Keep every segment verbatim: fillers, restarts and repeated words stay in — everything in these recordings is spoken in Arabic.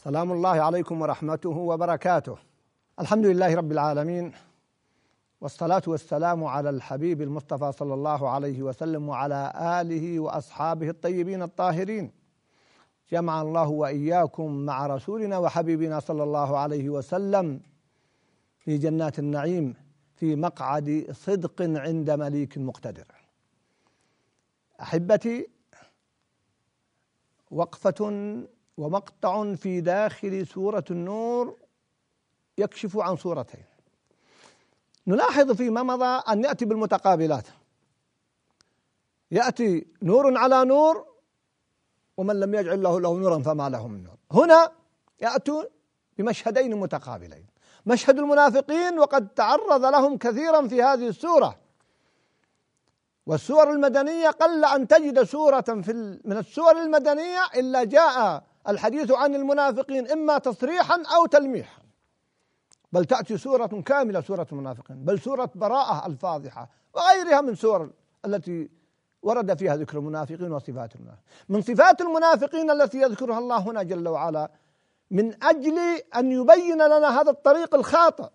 سلام الله عليكم ورحمته وبركاته. الحمد لله رب العالمين، والصلاة والسلام على الحبيب المصطفى صلى الله عليه وسلم وعلى آله وأصحابه الطيبين الطاهرين. جمع الله وإياكم مع رسولنا وحبيبنا صلى الله عليه وسلم في جنات النعيم في مقعد صدق عند مليك مقتدر. أحبتي، وقفة ومقطع في داخل سورة النور يكشف عن صورتين. نلاحظ فيما مضى أن يأتي بالمتقابلات، يأتي نور على نور، ومن لم يجعل له له نورا فما له من نور. هنا يأتوا بمشهدين متقابلين، مشهد المنافقين وقد تعرض لهم كثيرا في هذه السورة، والسور المدنية قل أن تجد سورة في من السور المدنية إلا جاء الحديث عن المنافقين إما تصريحا أو تلميحا، بل تأتي سورة كاملة سورة المنافقين، بل سورة براءة الفاضحة وغيرها من سور التي ورد فيها ذكر المنافقين وصفات المنافقين. من صفات المنافقين التي يذكرها الله هنا جل وعلا من أجل أن يبين لنا هذا الطريق الخاطئ.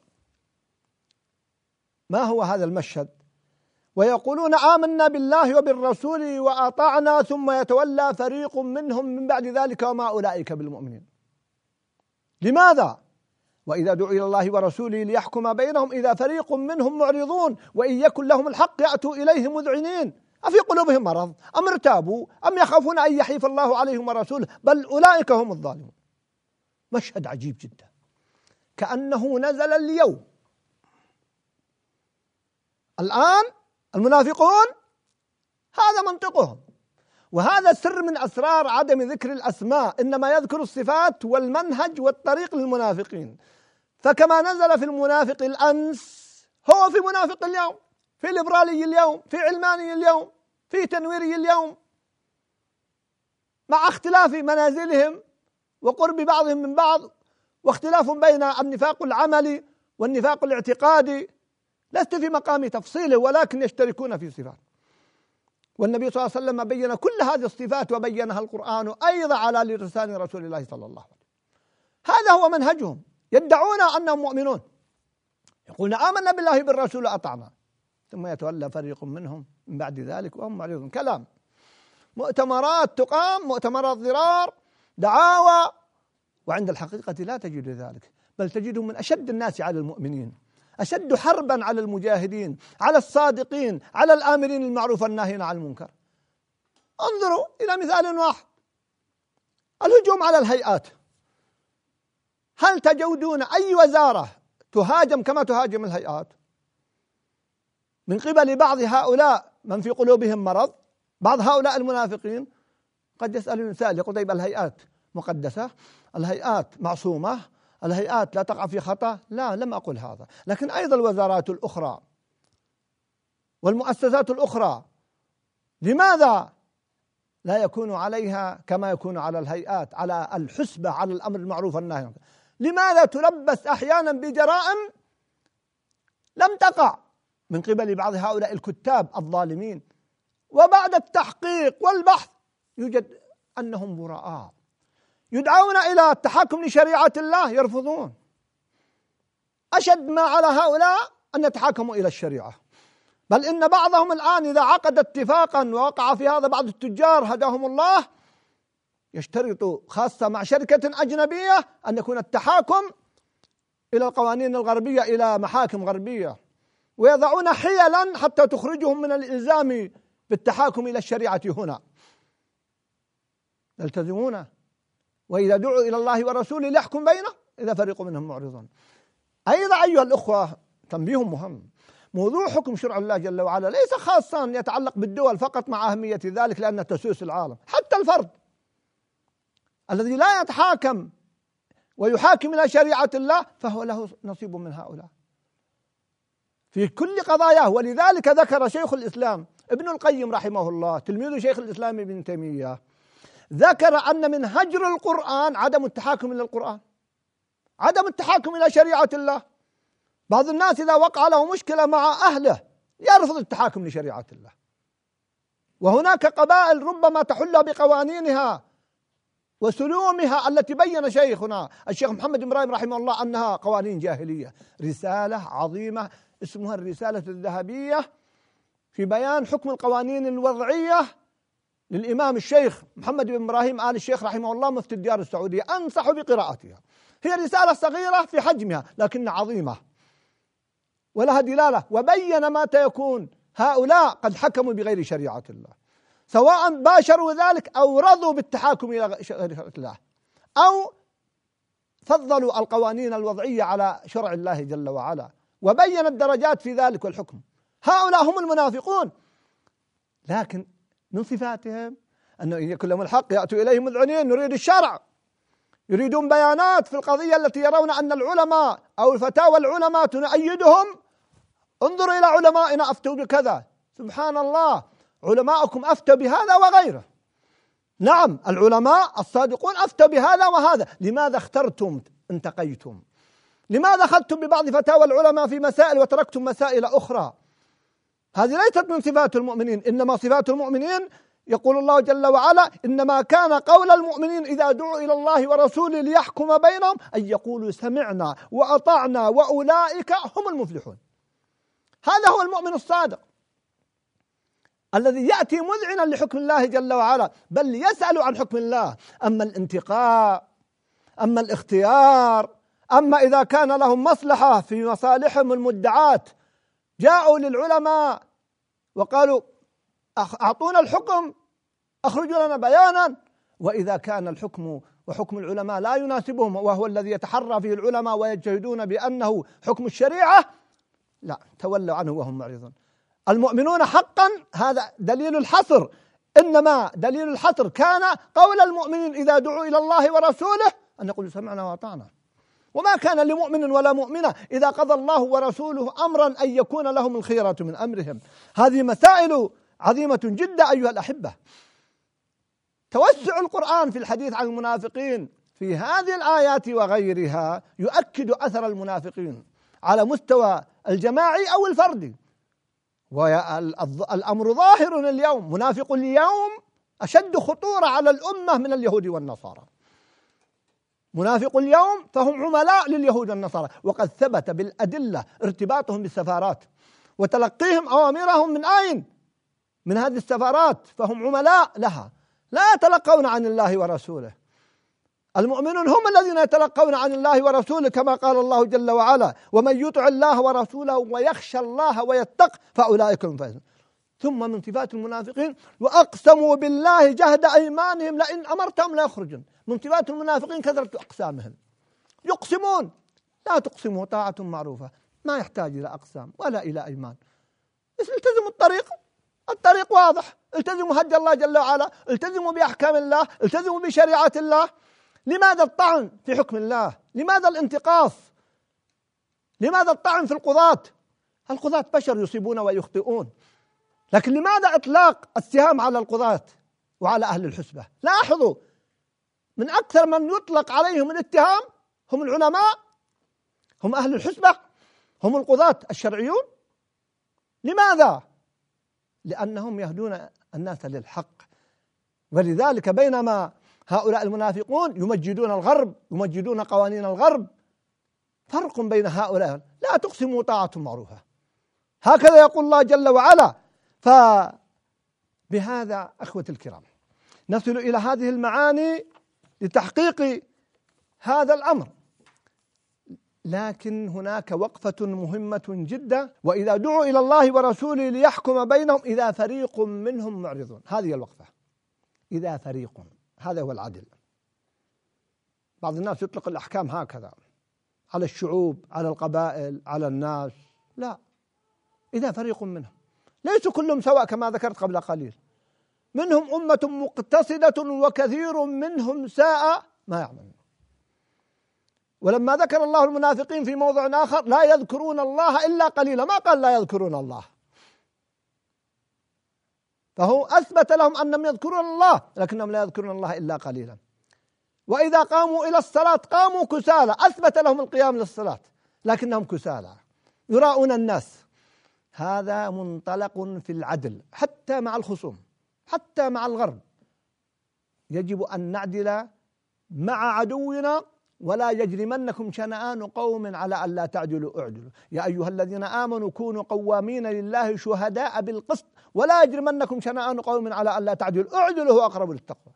ما هو هذا المشهد؟ ويقولون آمنا بالله وبالرسول وأطعنا ثم يتولى فريق منهم من بعد ذلك وما أولئك بالمؤمنين. لماذا؟ وإذا دعوا إلى الله ورسوله ليحكم بينهم إذا فريق منهم معرضون وإن يكن لهم الحق يأتوا إليه مذعنين أفي قلوبهم مرض أم ارتابوا أم يخافون أن يحيف الله عليهم ورسوله بل أولئك هم الظالمون. مشهد عجيب جدا، كأنه نزل اليوم. الآن المنافقون هذا منطقهم، وهذا سر من أسرار عدم ذكر الأسماء، إنما يذكر الصفات والمنهج والطريق للمنافقين. فكما نزل في المنافق الأمس هو في منافق اليوم، في ليبرالي اليوم، في علماني اليوم، في تنويري اليوم، مع اختلاف منازلهم وقرب بعضهم من بعض، واختلاف بين النفاق العملي والنفاق الاعتقادي. لست في مقام تفصيله، ولكن يشتركون في صفات، والنبي صلى الله عليه وسلم بين كل هذه الصفات وبينها القرآن أيضا على لسان رسول الله صلى الله عليه وسلم. هذا هو منهجهم، يدعون أنهم مؤمنون، يقولون آمنا بالله بالرسول أطعنا ثم يتولى فريق منهم من بعد ذلك وهم معرضون. كلام، مؤتمرات تقام، مؤتمرات ضرار، دعاوى، وعند الحقيقة لا تجد ذلك، بل تجدهم من أشد الناس على المؤمنين، أشد حربا على المجاهدين، على الصادقين، على الآمرين المعروف والناهين عن المنكر. انظروا إلى مثال واحد، الهجوم على الهيئات. هل تجدون أي وزارة تهاجم كما تهاجم الهيئات من قبل بعض هؤلاء من في قلوبهم مرض، بعض هؤلاء المنافقين؟ قد يسأل الإنسان يقول طيب الهيئات مقدسة، الهيئات معصومة، الهيئات لا تقع في خطأ. لا، لم أقل هذا، لكن أيضا الوزارات الأخرى والمؤسسات الأخرى لماذا لا يكون عليها كما يكون على الهيئات، على الحسبة، على الأمر المعروف والنهي؟ لماذا تلبس أحيانا بجرائم لم تقع من قبل بعض هؤلاء الكتاب الظالمين، وبعد التحقيق والبحث يوجد أنهم براء، يدعون إلى التحاكم لشريعة الله يرفضون. أشد ما على هؤلاء أن يتحاكموا إلى الشريعة، بل إن بعضهم الآن إذا عقد اتفاقا ووقع في هذا بعض التجار هداهم الله يشترط خاصة مع شركة أجنبية أن يكون التحاكم إلى القوانين الغربية، إلى محاكم غربية، ويضعون حيلا حتى تخرجهم من الإلزام بالتحاكم إلى الشريعة هنا. يلتزمون وإذا دعوا إلى الله ورسوله ليحكم بينهم إذا فريق منهم معرضون. أيضا أيها الأخوة تنبيه مهم، موضوع حكم شرع الله جل وعلا ليس خاصا يتعلق بالدول فقط مع أهمية ذلك لأنها تسوس العالم، حتى الفرد الذي لا يتحاكم ويحاكم إلى شريعة الله فهو له نصيب من هؤلاء في كل قضاياه. ولذلك ذكر شيخ الإسلام ابن القيم رحمه الله تلميذ شيخ الإسلام ابن تيمية، ذكر أن من هجر القرآن عدم التحاكم إلى القرآن، عدم التحاكم إلى شريعة الله. بعض الناس إذا وقع له مشكلة مع أهله يرفض التحاكم لشريعة الله، وهناك قبائل ربما تحل بقوانينها وسلومها التي بين شيخنا الشيخ محمد بن إبراهيم رحمه الله أنها قوانين جاهلية. رسالة عظيمة اسمها الرسالة الذهبية في بيان حكم القوانين الوضعية للإمام الشيخ محمد بن إبراهيم آل الشيخ رحمه الله مفتي الديار السعودية. أنصح بقراءتها. هي رسالة صغيرة في حجمها لكن عظيمة ولها دلالة، وبين متى يكون هؤلاء قد حكموا بغير شريعة الله، سواء باشروا ذلك أو رضوا بالتحاكم إلى غير شريعة الله أو فضلوا القوانين الوضعية على شرع الله جل وعلا، وبين الدرجات في ذلك والحكم. هؤلاء هم المنافقون، لكن من صفاتهم أنه إن يكن لهم الحق يأتوا إليه مذعنين، نريد الشرع، يريدون بيانات في القضية التي يرون أن العلماء أو الفتاوى العلماء تؤيدهم. انظروا إلى علمائنا أفتوا بكذا، سبحان الله، علماءكم أفتوا بهذا وغيره. نعم العلماء الصادقون أفتوا بهذا وهذا، لماذا اخترتم انتقيتم؟ لماذا أخذتم ببعض فتاوى العلماء في مسائل وتركتم مسائل أخرى؟ هذه ليست من صفات المؤمنين، إنما صفات المؤمنين يقول الله جل وعلا إنما كان قول المؤمنين إذا دعوا إلى الله ورسوله ليحكم بينهم أن يقولوا سمعنا وأطعنا وأولئك هم المفلحون. هذا هو المؤمن الصادق الذي يأتي مذعنا لحكم الله جل وعلا، بل يسأل عن حكم الله. أما الانتقاء، أما الاختيار، أما إذا كان لهم مصلحة في مصالحهم المدعاة جاءوا للعلماء وقالوا أعطونا الحكم، أخرجوا لنا بيانا، وإذا كان الحكم وحكم العلماء لا يناسبهم وهو الذي يتحرى فيه العلماء ويجتهدون بأنه حكم الشريعة، لا، تولوا عنه وهم معرضون. المؤمنون حقا هذا دليل الحصر، إنما دليل الحصر كان قول المؤمنين إذا دعوا إلى الله ورسوله أن يقولوا سمعنا وأطعنا. وما كان لمؤمن ولا مؤمنة إذا قضى الله ورسوله أمرا أن يكون لهم الخيرة من أمرهم. هذه مسائل عظيمة جدا أيها الأحبة. توسع القرآن في الحديث عن المنافقين في هذه الآيات وغيرها يؤكد أثر المنافقين على مستوى الجماعي أو الفردي. والأمر ظاهر اليوم، منافق اليوم أشد خطورة على الأمة من اليهود والنصارى. منافق اليوم فهم عملاء لليهود والنصارى، وقد ثبت بالأدلة ارتباطهم بالسفارات وتلقيهم أوامرهم من أين؟ من هذه السفارات، فهم عملاء لها، لا يتلقون عن الله ورسوله. المؤمنون هم الذين يتلقون عن الله ورسوله كما قال الله جل وعلا ومن يطع الله ورسوله ويخشى الله ويتق فأولئك هم الفائزون. ثم من صفات المنافقين وأقسموا بالله جهد أيمانهم لئن أمرتهم لا يخرجون. من صفات المنافقين كثرة أقسامهم، يقسمون. لا تقسموا طاعة معروفة، ما يحتاج إلى أقسام ولا إلى أيمان، بس التزموا الطريق، الطريق واضح، التزموا هدي الله جل وعلا، التزموا بأحكام الله، التزموا بشريعة الله. لماذا الطعن في حكم الله؟ لماذا الانتقاص؟ لماذا الطعن في القضاة؟ القضاة بشر يصيبون ويخطئون، لكن لماذا إطلاق السهام على القضاة وعلى أهل الحسبة؟ لاحظوا من أكثر من يطلق عليهم الاتهام هم العلماء، هم أهل الحسبة، هم القضاة الشرعيون. لماذا؟ لأنهم يهدون الناس للحق. ولذلك بينما هؤلاء المنافقون يمجدون الغرب، يمجدون قوانين الغرب، فرق بين هؤلاء. لا تقسموا طاعة معروفة، هكذا يقول الله جل وعلا. فبهذا أخوة الكرام نصل إلى هذه المعاني لتحقيق هذا الأمر، لكن هناك وقفة مهمة جدا. وإذا دعوا إلى الله ورسوله ليحكم بينهم إذا فريق منهم معرضون. هذه الوقفة، إذا فريق، هذا هو العدل. بعض الناس يطلق الأحكام هكذا على الشعوب، على القبائل، على الناس. لا، إذا فريق منهم، ليسوا كلهم سواء كما ذكرت قبل قليل، منهم أمة مقتصدة وكثير منهم ساء ما يعملون. ولما ذكر الله المنافقين في موضع آخر لا يذكرون الله إلا قليلا، ما قال لا يذكرون الله، فهو أثبت لهم أنهم يذكرون الله لكنهم لا يذكرون الله إلا قليلا. وإذا قاموا إلى الصلاة قاموا كسالى، أثبت لهم القيام للصلاة لكنهم كسالى يراؤون الناس. هذا منطلق في العدل حتى مع الخصوم، حتى مع الغرب يجب أن نعدل مع عدونا ولا يجرمنكم شنآن قوم على ألا تعدلوا اعدلوا يا أيها الذين آمنوا كونوا قوامين لله شهداء بالقسط ولا يجرمنكم شنآن قوم على ألا تعدلوا اعدلوا هو أقرب للتقوى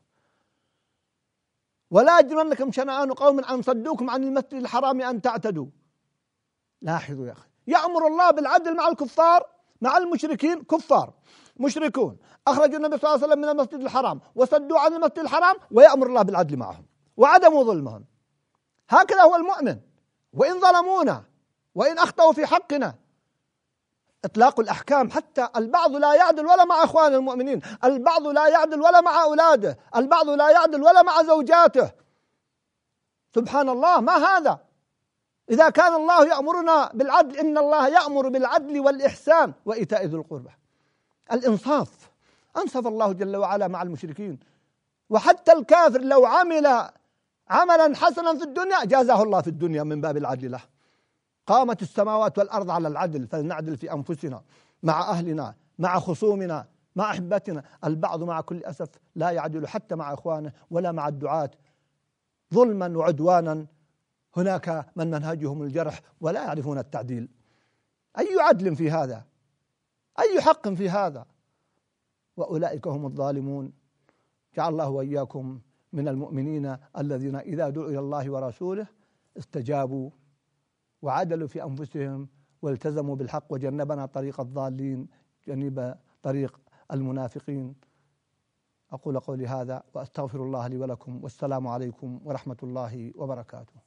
ولا يجرمنكم شنآن قوم أن صدوكم عن المسجد الحرام أن تعتدوا. لاحظوا يا أخي، يأمر الله بالعدل مع الكفار، مع المشركين. كفار مشركون أخرجوا النبي صلى الله عليه وسلم من المسجد الحرام وصدوا عن المسجد الحرام، ويأمر الله بالعدل معهم وعدم ظلمهم. هكذا هو المؤمن، وإن ظلمونا وإن أخطأوا في حقنا إطلاق الأحكام. حتى البعض لا يعدل ولا مع أخوان المؤمنين، البعض لا يعدل ولا مع أولاده، البعض لا يعدل ولا مع زوجاته. سبحان الله، ما هذا؟ إذا كان الله يأمرنا بالعدل، إن الله يأمر بالعدل والإحسان وإيتاء ذي القربى. الإنصاف، أنصف الله جل وعلا مع المشركين. وحتى الكافر لو عمل عملا حسنا في الدنيا جازاه الله في الدنيا من باب العدل له. قامت السماوات والأرض على العدل، فلنعدل في أنفسنا مع أهلنا مع خصومنا مع أحبتنا. البعض مع كل أسف لا يعدل حتى مع إخوانه ولا مع الدعاة، ظلما وعدوانا. هناك من منهجهم الجرح ولا يعرفون التعديل. أي عدل في هذا؟ أي حق في هذا؟ وأولئك هم الظالمون. جعل الله وإياكم من المؤمنين الذين إذا دعوا إلى الله ورسوله استجابوا وعدلوا في أنفسهم والتزموا بالحق، وجنبنا طريق الضالين جنب طريق المنافقين. أقول قولي هذا وأستغفر الله لي ولكم، والسلام عليكم ورحمة الله وبركاته.